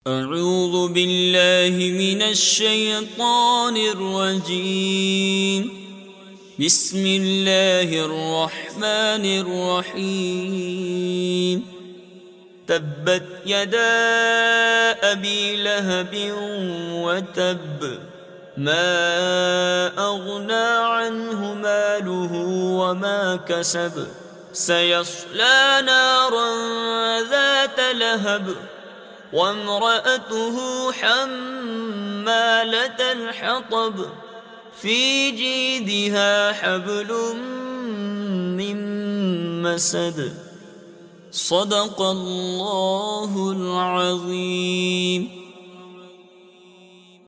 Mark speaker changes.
Speaker 1: أعوذ بالله من الشيطان الرجيم. بسم الله الرحمن الرحيم. تبت يدا أبي لهب وتب، ما أغنى عنه ماله وما كسب، سيصلى نارا ذات لهب وامرأته حمالة الحطب، في جيدها حبل من مسد. صدق الله العظيم.